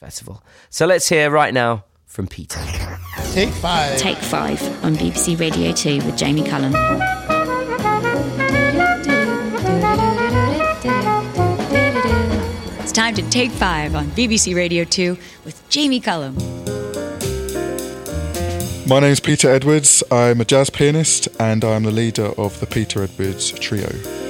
Festival. So let's hear right now from Peter. Take 5. Take 5 on BBC Radio 2 with Jamie Cullum. It's time to Take 5 on BBC Radio 2 with Jamie Cullum. My name's Peter Edwards. I'm a jazz pianist and I'm the leader of the Peter Edwards Trio.